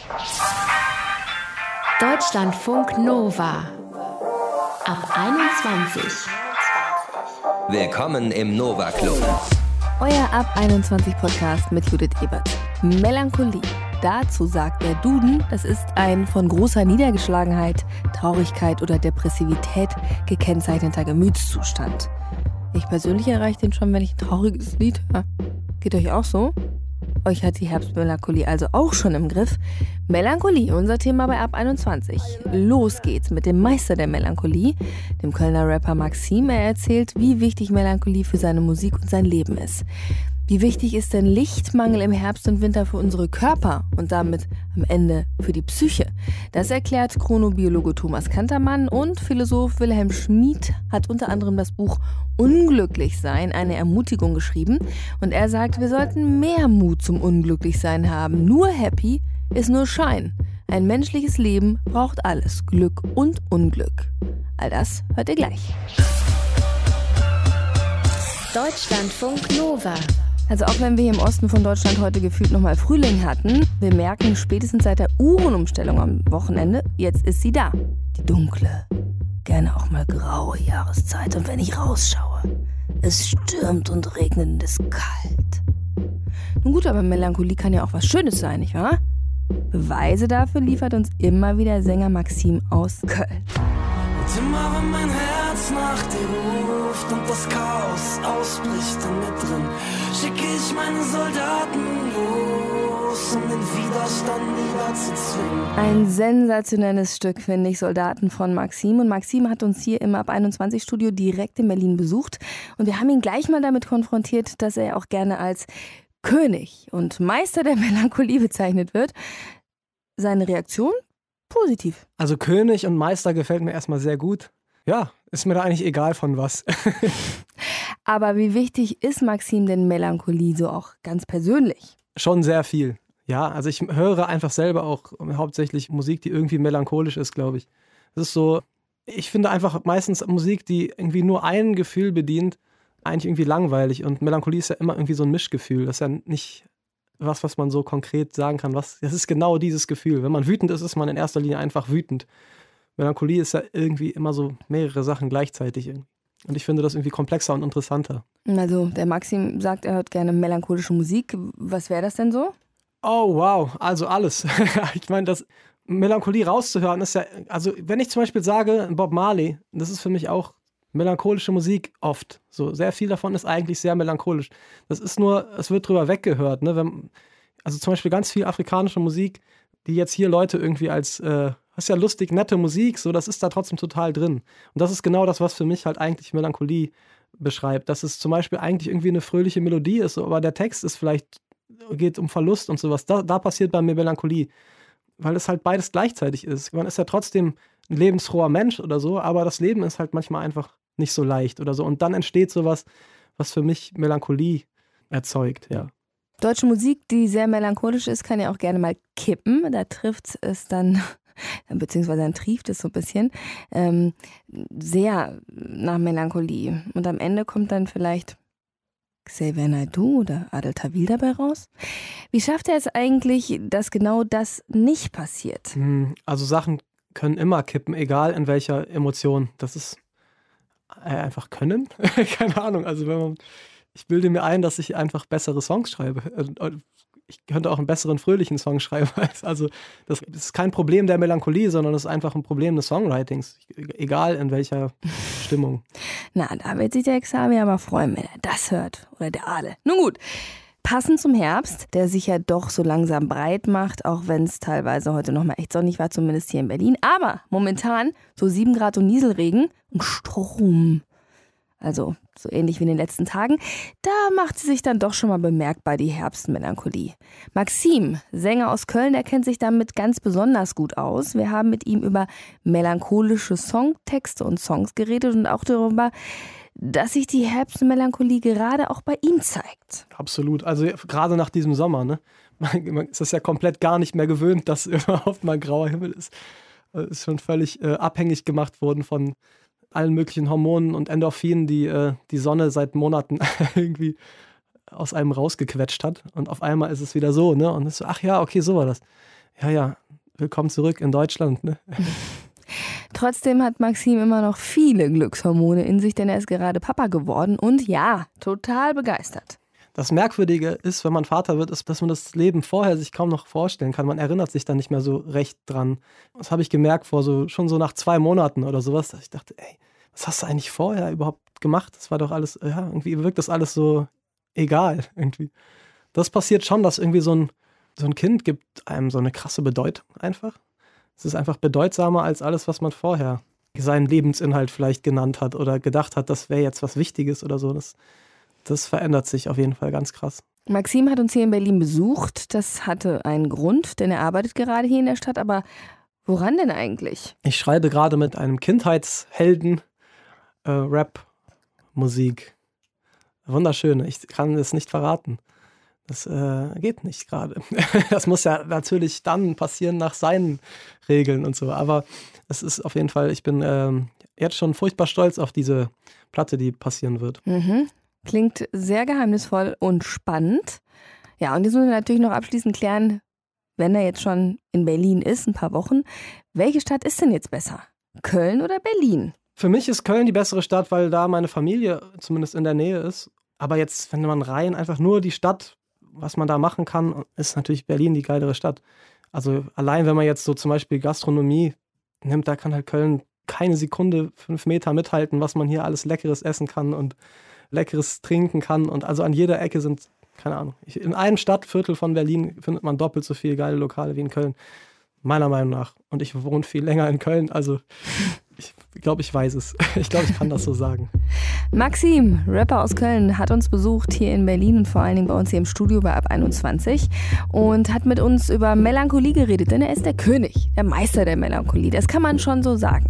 Deutschlandfunk Nova ab 21. Willkommen im Nova Club. Euer Ab 21 Podcast mit Judith Ebert. Melancholie. Dazu sagt der Duden, das ist ein von großer Niedergeschlagenheit, Traurigkeit oder Depressivität gekennzeichneter Gemütszustand. Ich persönlich erreiche den schon, wenn ich ein trauriges Lied höre. Geht euch auch so? Euch hat die Herbstmelancholie also auch schon im Griff. Melancholie, unser Thema bei Ab 21. Los geht's mit dem Meister der Melancholie, dem Kölner Rapper Maxim. Er erzählt, wie wichtig Melancholie für seine Musik und sein Leben ist. Wie wichtig ist denn Lichtmangel im Herbst und Winter für unsere Körper und damit am Ende für die Psyche? Das erklärt Chronobiologe Thomas Kantermann und Philosoph Wilhelm Schmid hat unter anderem das Buch Unglücklichsein, eine Ermutigung geschrieben. Und er sagt, wir sollten mehr Mut zum Unglücklichsein haben. Nur happy ist nur Schein. Ein menschliches Leben braucht alles, Glück und Unglück. All das hört ihr gleich. Deutschlandfunk Nova. Also auch wenn wir hier im Osten von Deutschland heute gefühlt nochmal Frühling hatten, wir merken spätestens seit der Uhrenumstellung am Wochenende, jetzt ist sie da. Die dunkle, gerne auch mal graue Jahreszeit. Und wenn ich rausschaue, es stürmt und regnet und es ist kalt. Nun gut, aber Melancholie kann ja auch was Schönes sein, nicht wahr? Beweise dafür liefert uns immer wieder Sänger Maxim aus Köln. Und immer wenn mein Herz nach dir ruft und das Chaos ausbricht in mir drin, schicke ich meine Soldaten los, um den Widerstand niederzuzwingen. Ein sensationelles Stück, finde ich, Soldaten von Maxim. Und Maxim hat uns hier im Ab 21 Studio direkt in Berlin besucht. Und wir haben ihn gleich mal damit konfrontiert, dass er auch gerne als König und Meister der Melancholie bezeichnet wird. Seine Reaktion? Positiv. Also König und Meister gefällt mir erstmal sehr gut. Ja, ist mir da eigentlich egal von was. Aber wie wichtig ist Maxim denn Melancholie so auch ganz persönlich? Schon sehr viel. Ja, also ich höre einfach selber auch hauptsächlich Musik, die irgendwie melancholisch ist, glaube ich. Das ist so, ich finde einfach meistens Musik, die irgendwie nur ein Gefühl bedient, eigentlich irgendwie langweilig. Und Melancholie ist ja immer irgendwie so ein Mischgefühl. Das ist ja nicht was man so konkret sagen kann. Das ist genau dieses Gefühl. Wenn man wütend ist, ist man in erster Linie einfach wütend. Melancholie ist ja irgendwie immer so mehrere Sachen gleichzeitig. Und ich finde das irgendwie komplexer und interessanter. Also der Maxim sagt, er hört gerne melancholische Musik. Was wäre das denn so? Oh wow, also alles. Ich meine, das Melancholie rauszuhören ist ja, also wenn ich zum Beispiel sage, Bob Marley, das ist für mich auch melancholische Musik oft. So, sehr viel davon ist eigentlich sehr melancholisch. Das ist nur, es wird drüber weggehört. Ne? Also zum Beispiel ganz viel afrikanische Musik, die jetzt hier Leute irgendwie als, das ist ja lustig, nette Musik, so, das ist da trotzdem total drin. Und das ist genau das, was für mich halt eigentlich Melancholie beschreibt. Dass es zum Beispiel eigentlich irgendwie eine fröhliche Melodie ist, so, aber der Text ist vielleicht, geht um Verlust und sowas. Da passiert bei mir Melancholie. Weil es halt beides gleichzeitig ist. Man ist ja trotzdem ein lebensfroher Mensch oder so, aber das Leben ist halt manchmal einfach nicht so leicht oder so. Und dann entsteht sowas, was für mich Melancholie erzeugt, ja. Deutsche Musik, die sehr melancholisch ist, kann ja auch gerne mal kippen. Da trifft es dann, beziehungsweise dann trieft es so ein bisschen, sehr nach Melancholie. Und am Ende kommt dann vielleicht Xavier Naidoo oder Adel Tawil dabei raus. Wie schafft er es eigentlich, dass genau das nicht passiert? Also Sachen können immer kippen, egal in welcher Emotion. Das ist einfach können. Keine Ahnung. Also ich bilde mir ein, dass ich einfach bessere Songs schreibe. Ich könnte auch einen besseren, fröhlichen Song schreiben. Also das ist kein Problem der Melancholie, sondern es ist einfach ein Problem des Songwritings. Egal in welcher Stimmung. Na, da wird sich der Xavier aber freuen, wenn er das hört. Oder der Adel. Nun gut. Passend zum Herbst, der sich ja doch so langsam breit macht, auch wenn es teilweise heute noch mal echt sonnig war, zumindest hier in Berlin. Aber momentan so 7 Grad und Nieselregen und Strom. Also so ähnlich wie in den letzten Tagen. Da macht sie sich dann doch schon mal bemerkbar, die Herbstmelancholie. Maxim, Sänger aus Köln, der kennt sich damit ganz besonders gut aus. Wir haben mit ihm über melancholische Songtexte und Songs geredet und auch darüber, dass sich die Herbstmelancholie gerade auch bei ihm zeigt. Absolut. Also gerade nach diesem Sommer, ne? Man ist das ja komplett gar nicht mehr gewöhnt, dass überhaupt mal grauer Himmel ist. Ist schon völlig abhängig gemacht worden von allen möglichen Hormonen und Endorphinen, die die Sonne seit Monaten irgendwie aus einem rausgequetscht hat. Und auf einmal ist es wieder so, ne? Und es ist so, ach ja, okay, so war das. ja, willkommen zurück in Deutschland. Ne? Trotzdem hat Maxim immer noch viele Glückshormone in sich, denn er ist gerade Papa geworden und ja, total begeistert. Das Merkwürdige ist, wenn man Vater wird, ist, dass man das Leben vorher sich kaum noch vorstellen kann. Man erinnert sich dann nicht mehr so recht dran. Das habe ich gemerkt schon so nach 2 Monaten oder sowas, dass ich dachte, ey, was hast du eigentlich vorher überhaupt gemacht? Das war doch alles, ja, irgendwie wirkt das alles so egal irgendwie. Das passiert schon, dass irgendwie so ein Kind gibt einem so eine krasse Bedeutung einfach. Es ist einfach bedeutsamer als alles, was man vorher seinen Lebensinhalt vielleicht genannt hat oder gedacht hat, das wäre jetzt was Wichtiges oder so. Das verändert sich auf jeden Fall ganz krass. Maxim hat uns hier in Berlin besucht. Das hatte einen Grund, denn er arbeitet gerade hier in der Stadt. Aber woran denn eigentlich? Ich schreibe gerade mit einem Kindheitshelden Rap-Musik. Wunderschön. Ich kann es nicht verraten. Das geht nicht gerade. Das muss ja natürlich dann passieren nach seinen Regeln und so. Aber es ist auf jeden Fall, ich bin jetzt schon furchtbar stolz auf diese Platte, die passieren wird. Mhm. Klingt sehr geheimnisvoll und spannend. Ja, und jetzt müssen wir natürlich noch abschließend klären, wenn er jetzt schon in Berlin ist, ein paar Wochen, welche Stadt ist denn jetzt besser? Köln oder Berlin? Für mich ist Köln die bessere Stadt, weil da meine Familie zumindest in der Nähe ist. Aber jetzt, wenn man rein einfach nur die Stadt, was man da machen kann, ist natürlich Berlin die geilere Stadt. Also allein, wenn man jetzt so zum Beispiel Gastronomie nimmt, da kann halt Köln keine Sekunde 5 Meter mithalten, was man hier alles Leckeres essen kann und Leckeres trinken kann. Und also an jeder Ecke sind, keine Ahnung, in einem Stadtviertel von Berlin findet man doppelt so viele geile Lokale wie in Köln. Meiner Meinung nach. Und ich wohne viel länger in Köln, also ich glaube, ich weiß es. Ich glaube, ich kann das so sagen. Maxim, Rapper aus Köln, hat uns besucht hier in Berlin und vor allen Dingen bei uns hier im Studio bei Ab 21 und hat mit uns über Melancholie geredet, denn er ist der König, der Meister der Melancholie. Das kann man schon so sagen.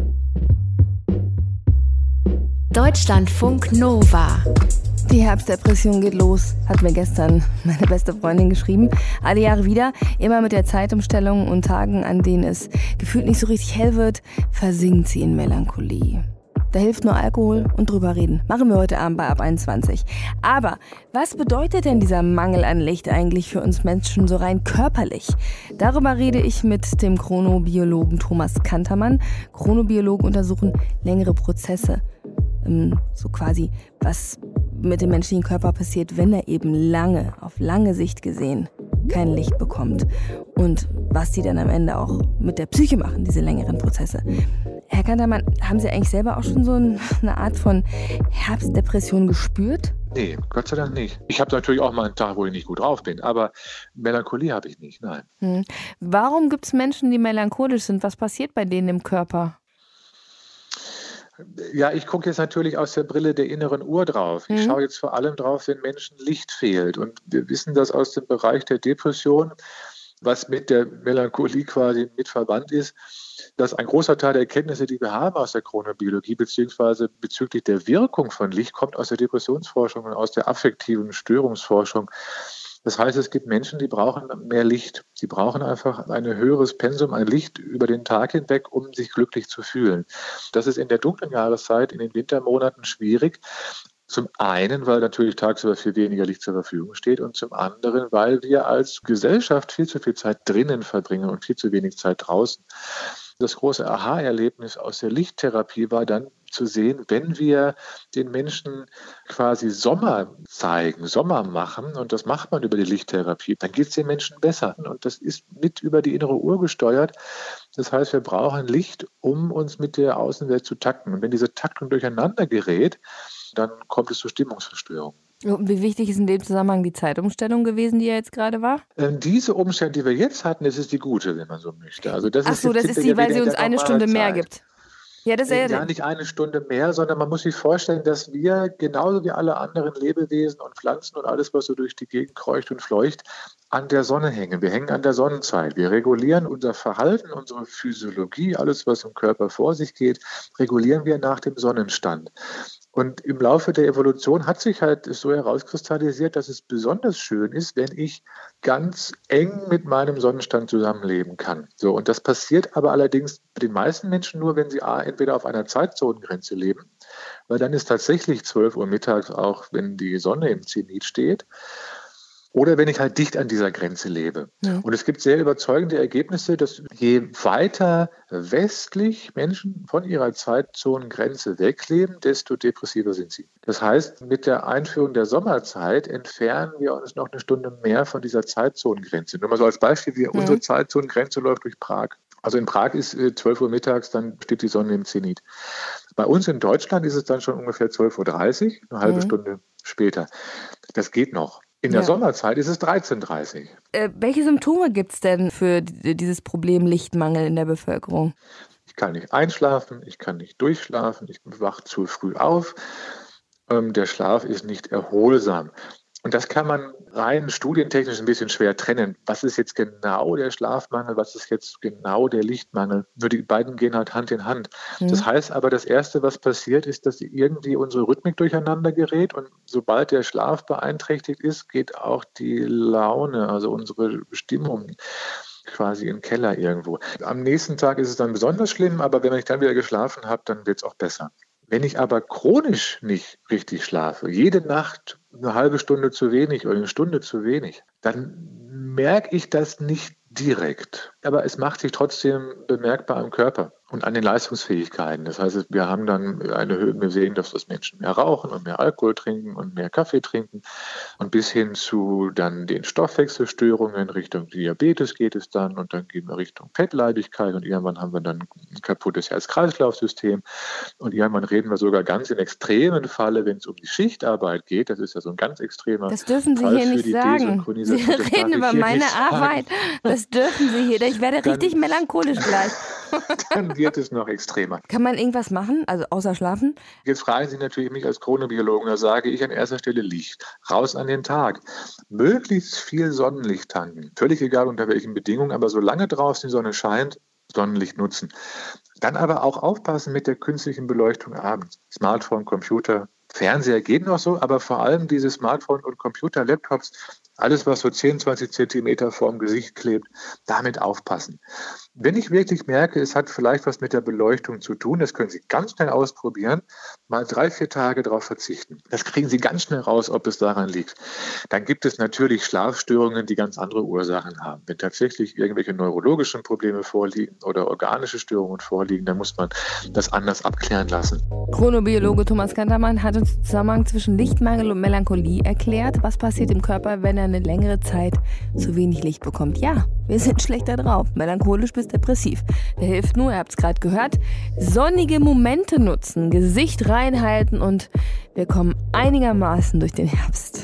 Deutschlandfunk Nova. Die Herbstdepression geht los, hat mir gestern meine beste Freundin geschrieben. Alle Jahre wieder, immer mit der Zeitumstellung und Tagen, an denen es gefühlt nicht so richtig hell wird, versinkt sie in Melancholie. Da hilft nur Alkohol und drüber reden. Machen wir heute Abend bei Ab 21. Aber was bedeutet denn dieser Mangel an Licht eigentlich für uns Menschen so rein körperlich? Darüber rede ich mit dem Chronobiologen Thomas Kantermann. Chronobiologen untersuchen längere Prozesse. So quasi, was mit dem menschlichen Körper passiert, wenn er eben auf lange Sicht gesehen, kein Licht bekommt. Und was die dann am Ende auch mit der Psyche machen, diese längeren Prozesse. Herr Kantermann, haben Sie eigentlich selber auch schon so eine Art von Herbstdepression gespürt? Nee, Gott sei Dank nicht. Ich habe natürlich auch mal einen Tag, wo ich nicht gut drauf bin, aber Melancholie habe ich nicht, nein. Warum gibt es Menschen, die melancholisch sind? Was passiert bei denen im Körper? Ja, ich gucke jetzt natürlich aus der Brille der inneren Uhr drauf. Ich schaue jetzt vor allem drauf, wenn Menschen Licht fehlt. Und wir wissen das aus dem Bereich der Depression, was mit der Melancholie quasi mit verwandt ist, dass ein großer Teil der Erkenntnisse, die wir haben aus der Chronobiologie, beziehungsweise bezüglich der Wirkung von Licht, kommt aus der Depressionsforschung und aus der affektiven Störungsforschung. Das heißt, es gibt Menschen, die brauchen mehr Licht. Die brauchen einfach ein höheres Pensum an Licht über den Tag hinweg, um sich glücklich zu fühlen. Das ist in der dunklen Jahreszeit, in den Wintermonaten schwierig. Zum einen, weil natürlich tagsüber viel weniger Licht zur Verfügung steht und zum anderen, weil wir als Gesellschaft viel zu viel Zeit drinnen verbringen und viel zu wenig Zeit draußen. Das große Aha-Erlebnis aus der Lichttherapie war dann zu sehen, wenn wir den Menschen quasi Sommer zeigen, Sommer machen, und das macht man über die Lichttherapie, dann geht es den Menschen besser. Und das ist mit über die innere Uhr gesteuert. Das heißt, wir brauchen Licht, um uns mit der Außenwelt zu takten. Und wenn diese Taktung durcheinander gerät, dann kommt es zu Stimmungsverstörungen. Wie wichtig ist in dem Zusammenhang die Zeitumstellung gewesen, die ja jetzt gerade war? Diese Umstände, die wir jetzt hatten, das ist die gute, wenn man so möchte. Also das ist die, weil sie uns eine Stunde mehr gibt. Ja, nicht eine Stunde mehr, sondern man muss sich vorstellen, dass wir genauso wie alle anderen Lebewesen und Pflanzen und alles, was so durch die Gegend kreucht und fleucht, an der Sonne hängen. Wir hängen an der Sonnenzeit. Wir regulieren unser Verhalten, unsere Physiologie, alles, was im Körper vor sich geht, regulieren wir nach dem Sonnenstand. Und im Laufe der Evolution hat sich halt so herauskristallisiert, dass es besonders schön ist, wenn ich ganz eng mit meinem Sonnenstand zusammenleben kann. So, und das passiert aber allerdings bei den meisten Menschen nur, wenn sie entweder auf einer Zeitzonengrenze leben, weil dann ist tatsächlich 12 Uhr mittags auch, wenn die Sonne im Zenit steht. Oder wenn ich halt dicht an dieser Grenze lebe. Ja. Und es gibt sehr überzeugende Ergebnisse, dass je weiter westlich Menschen von ihrer Zeitzonengrenze wegleben, desto depressiver sind sie. Das heißt, mit der Einführung der Sommerzeit entfernen wir uns noch eine Stunde mehr von dieser Zeitzonengrenze. Nur mal so als Beispiel, unsere Zeitzonengrenze läuft durch Prag. Also in Prag ist 12 Uhr mittags, dann steht die Sonne im Zenit. Bei uns in Deutschland ist es dann schon ungefähr 12.30 Uhr, eine halbe Stunde später. Das geht noch. In der Sommerzeit ist es 13.30 Uhr. Welche Symptome gibt es denn für dieses Problem Lichtmangel in der Bevölkerung? Ich kann nicht einschlafen, ich kann nicht durchschlafen, ich wache zu früh auf. Der Schlaf ist nicht erholsam. Und das kann man rein studientechnisch ein bisschen schwer trennen. Was ist jetzt genau der Schlafmangel, was ist jetzt genau der Lichtmangel? Nur die beiden gehen halt Hand in Hand. Das heißt aber, das Erste, was passiert, ist, dass irgendwie unsere Rhythmik durcheinander gerät. Und sobald der Schlaf beeinträchtigt ist, geht auch die Laune, also unsere Stimmung, quasi im Keller irgendwo. Am nächsten Tag ist es dann besonders schlimm, aber wenn ich dann wieder geschlafen habe, dann wird es auch besser. Wenn ich aber chronisch nicht richtig schlafe, jede Nacht eine halbe Stunde zu wenig oder eine Stunde zu wenig, dann merke ich das nicht direkt. Aber es macht sich trotzdem bemerkbar am Körper und an den Leistungsfähigkeiten. Das heißt, wir haben dann wir sehen, dass das Menschen mehr rauchen und mehr Alkohol trinken und mehr Kaffee trinken. Und bis hin zu dann den Stoffwechselstörungen Richtung Diabetes geht es dann und dann gehen wir Richtung Fettleibigkeit und irgendwann haben wir dann ein kaputtes Herz-Kreislauf-System und irgendwann reden wir sogar ganz in extremen Falle, wenn es um die Schichtarbeit geht. Das ist ja so ein ganz extremer Das dürfen Sie Fall hier nicht sagen. Sie reden über meine Arbeit. Das dürfen Sie hier. Ich werde richtig melancholisch gleich. Dann wird es noch extremer. Kann man irgendwas machen, also außer schlafen? Jetzt fragen Sie natürlich mich als Chronobiologen, da sage ich an erster Stelle Licht. Raus an den Tag. Möglichst viel Sonnenlicht tanken. Völlig egal unter welchen Bedingungen, aber solange draußen die Sonne scheint, Sonnenlicht nutzen. Dann aber auch aufpassen mit der künstlichen Beleuchtung abends. Smartphone, Computer, Fernseher geht noch so, aber vor allem diese Smartphone und Computer, Laptops, alles, was so 10, 20 Zentimeter vorm Gesicht klebt, damit aufpassen. Wenn ich wirklich merke, es hat vielleicht was mit der Beleuchtung zu tun, das können Sie ganz schnell ausprobieren, mal 3-4 Tage darauf verzichten. Das kriegen Sie ganz schnell raus, ob es daran liegt. Dann gibt es natürlich Schlafstörungen, die ganz andere Ursachen haben. Wenn tatsächlich irgendwelche neurologischen Probleme vorliegen oder organische Störungen vorliegen, dann muss man das anders abklären lassen. Chronobiologe Thomas Kantermann hat uns den Zusammenhang zwischen Lichtmangel und Melancholie erklärt. Was passiert im Körper, wenn er eine längere Zeit zu wenig Licht bekommt? Ja, wir sind schlechter drauf. Melancholisch bis depressiv. Der hilft nur, ihr habt es gerade gehört, sonnige Momente nutzen, Gesicht reinhalten und wir kommen einigermaßen durch den Herbst.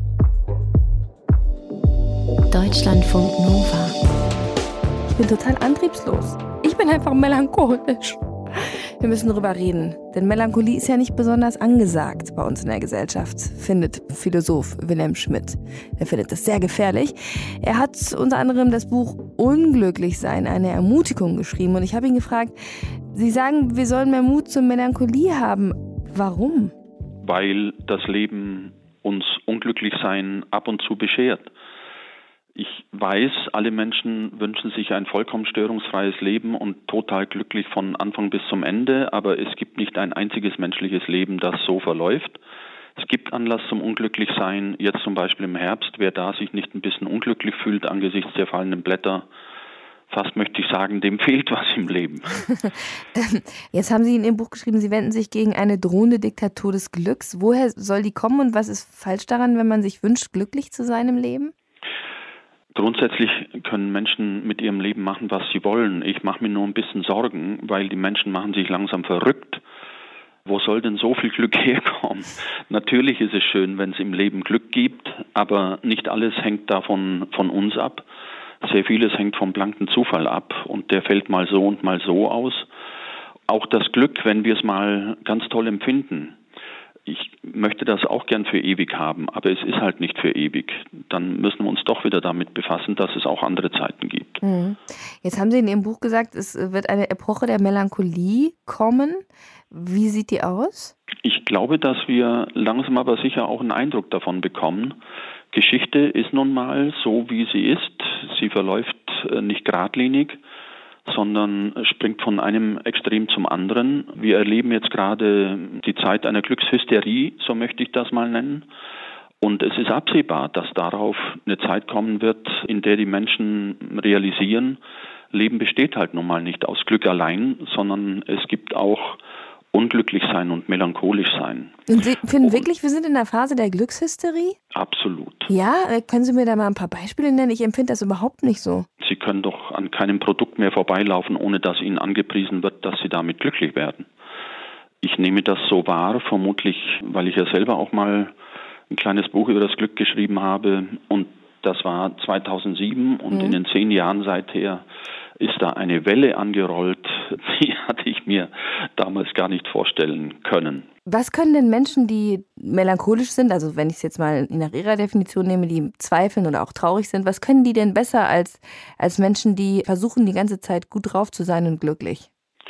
Deutschlandfunk Nova. Ich bin total antriebslos. Ich bin einfach melancholisch. Wir müssen drüber reden, denn Melancholie ist ja nicht besonders angesagt bei uns in der Gesellschaft, findet Philosoph Wilhelm Schmidt. Er findet das sehr gefährlich. Er hat unter anderem das Buch Unglücklich sein, eine Ermutigung geschrieben und ich habe ihn gefragt, Sie sagen, wir sollen mehr Mut zur Melancholie haben. Warum? Weil das Leben uns Unglücklichsein ab und zu beschert. Ich weiß, alle Menschen wünschen sich ein vollkommen störungsfreies Leben und total glücklich von Anfang bis zum Ende, aber es gibt nicht ein einziges menschliches Leben, das so verläuft. Es gibt Anlass zum Unglücklichsein, jetzt zum Beispiel im Herbst. Wer da sich nicht ein bisschen unglücklich fühlt angesichts der fallenden Blätter, fast möchte ich sagen, dem fehlt was im Leben. Jetzt haben Sie in Ihrem Buch geschrieben, Sie wenden sich gegen eine drohende Diktatur des Glücks. Woher soll die kommen und was ist falsch daran, wenn man sich wünscht, glücklich zu sein im Leben? Grundsätzlich können Menschen mit ihrem Leben machen, was sie wollen. Ich mache mir nur ein bisschen Sorgen, weil die Menschen machen sich langsam verrückt. Wo soll denn so viel Glück herkommen? Natürlich ist es schön, wenn es im Leben Glück gibt, aber nicht alles hängt davon von uns ab. Sehr vieles hängt vom blanken Zufall ab und der fällt mal so und mal so aus. Auch das Glück, wenn wir es mal ganz toll empfinden. Ich möchte das auch gern für ewig haben, aber es ist halt nicht für ewig. Dann müssen wir uns doch wieder damit befassen, dass es auch andere Zeiten gibt. Jetzt haben Sie in Ihrem Buch gesagt, es wird eine Epoche der Melancholie kommen. Wie sieht die aus? Ich glaube, dass wir langsam aber sicher auch einen Eindruck davon bekommen. Geschichte ist nun mal so, wie sie ist. Sie verläuft nicht geradlinig, sondern springt von einem Extrem zum anderen. Wir erleben jetzt gerade die Zeit einer Glückshysterie, so möchte ich das mal nennen. Und es ist absehbar, dass darauf eine Zeit kommen wird, in der die Menschen realisieren, Leben besteht halt nun mal nicht aus Glück allein, sondern es gibt auch unglücklich sein und melancholisch sein. Und Sie finden wirklich, wir sind in der Phase der Glückshysterie? Absolut. Ja, können Sie mir da mal ein paar Beispiele nennen? Ich empfinde das überhaupt nicht so. Sie können doch an keinem Produkt mehr vorbeilaufen, ohne dass Ihnen angepriesen wird, dass Sie damit glücklich werden. Ich nehme das so wahr, vermutlich, weil ich ja selber auch mal ein kleines Buch über das Glück geschrieben habe. Und das war 2007 und in den 10 Jahren seither ist da eine Welle angerollt, die hatte ich mir damals gar nicht vorstellen können. Was können denn Menschen, die melancholisch sind, also wenn ich es jetzt mal nach Ihrer Definition nehme, die zweifeln oder auch traurig sind, was können die denn besser als Menschen, die versuchen, die ganze Zeit gut drauf zu sein und glücklich?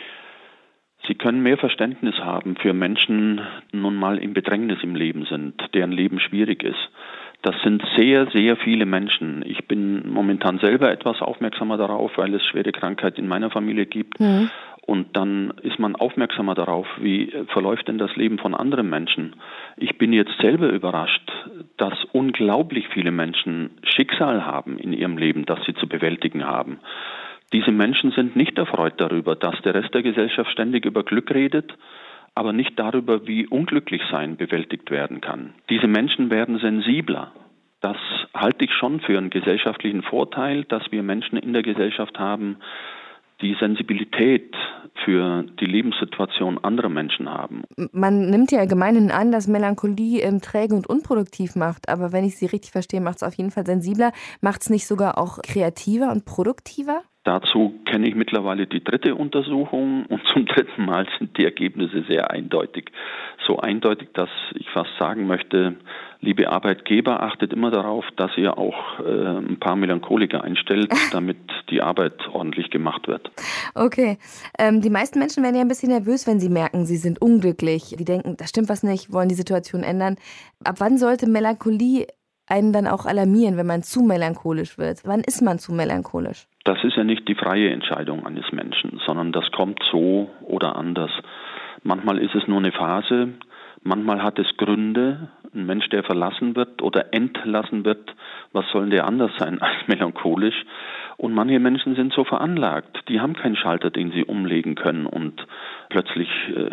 Sie können mehr Verständnis haben für Menschen, die nun mal im Bedrängnis im Leben sind, deren Leben schwierig ist. Das sind sehr, sehr viele Menschen. Ich bin momentan selber etwas aufmerksamer darauf, weil es schwere Krankheit in meiner Familie gibt. Und dann ist man aufmerksamer darauf, wie verläuft denn das Leben von anderen Menschen. Ich bin jetzt selber überrascht, dass unglaublich viele Menschen Schicksal haben in ihrem Leben, das sie zu bewältigen haben. Diese Menschen sind nicht erfreut darüber, dass der Rest der Gesellschaft ständig über Glück redet, aber nicht darüber, wie Unglücklichsein bewältigt werden kann. Diese Menschen werden sensibler. Das halte ich schon für einen gesellschaftlichen Vorteil, dass wir Menschen in der Gesellschaft haben, die Sensibilität für die Lebenssituation anderer Menschen haben. Man nimmt ja gemeinhin an, dass Melancholie träge und unproduktiv macht. Aber wenn ich Sie richtig verstehe, macht es auf jeden Fall sensibler. Macht es nicht sogar auch kreativer und produktiver? Dazu kenne ich mittlerweile die 3. Untersuchung und zum 3. Mal sind die Ergebnisse sehr eindeutig. So eindeutig, dass ich fast sagen möchte, liebe Arbeitgeber, achtet immer darauf, dass ihr auch ein paar Melancholiker einstellt, damit die Arbeit ordentlich gemacht wird. Okay. Die meisten Menschen werden ja ein bisschen nervös, wenn sie merken, sie sind unglücklich. Die denken, da stimmt was nicht, wollen die Situation ändern. Ab wann sollte Melancholie einen dann auch alarmieren, wenn man zu melancholisch wird? Wann ist man zu melancholisch? Das ist ja nicht die freie Entscheidung eines Menschen, sondern das kommt so oder anders. Manchmal ist es nur eine Phase, manchmal hat es Gründe. Ein Mensch, der verlassen wird oder entlassen wird, was soll der anders sein als melancholisch? Und manche Menschen sind so veranlagt, die haben keinen Schalter, den sie umlegen können und plötzlich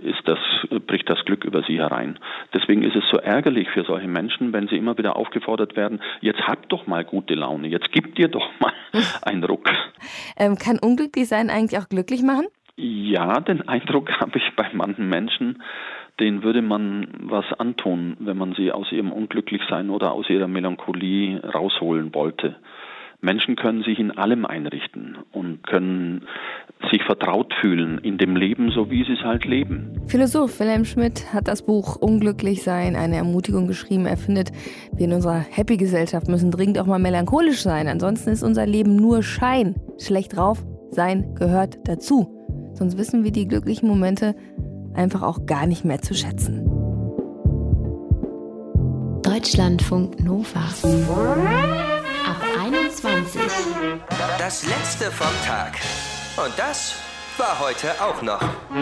bricht das Glück über sie herein. Deswegen ist es so ärgerlich für solche Menschen, wenn sie immer wieder aufgefordert werden, jetzt habt doch mal gute Laune, jetzt gib dir doch mal einen Ruck. Kann unglücklich sein eigentlich auch glücklich machen? Ja, den Eindruck habe ich bei manchen Menschen, denen würde man was antun, wenn man sie aus ihrem Unglücklichsein oder aus ihrer Melancholie rausholen wollte. Menschen können sich in allem einrichten und können sich vertraut fühlen in dem Leben, so wie sie es halt leben. Philosoph Wilhelm Schmidt hat das Buch Unglücklich sein, eine Ermutigung geschrieben. Er findet, wir in unserer Happy-Gesellschaft müssen dringend auch mal melancholisch sein. Ansonsten ist unser Leben nur Schein. Schlecht drauf sein gehört dazu. Sonst wissen wir die glücklichen Momente einfach auch gar nicht mehr zu schätzen. Deutschlandfunk Nova. Ab 21. Das letzte vom Tag. Und das war heute auch noch.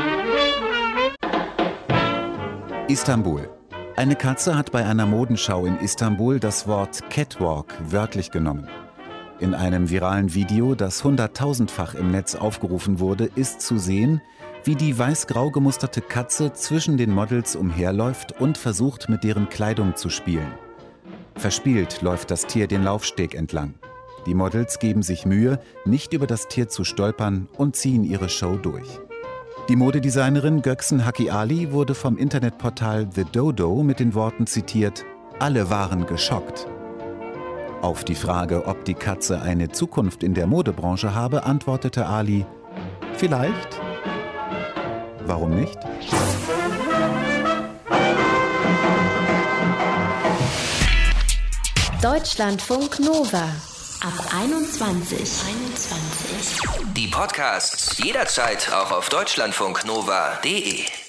Istanbul. Eine Katze hat bei einer Modenschau in Istanbul das Wort Catwalk wörtlich genommen. In einem viralen Video, das 100.000-fach im Netz aufgerufen wurde, ist zu sehen, wie die weiß-grau gemusterte Katze zwischen den Models umherläuft und versucht, mit deren Kleidung zu spielen. Verspielt läuft das Tier den Laufsteg entlang. Die Models geben sich Mühe, nicht über das Tier zu stolpern und ziehen ihre Show durch. Die Modedesignerin Gökçen Hakkı wurde vom Internetportal The Dodo mit den Worten zitiert: Alle waren geschockt. Auf die Frage, ob die Katze eine Zukunft in der Modebranche habe, antwortete Ali: Vielleicht. Warum nicht? Deutschlandfunk Nova. Ab 21. Die Podcasts jederzeit auch auf deutschlandfunknova.de.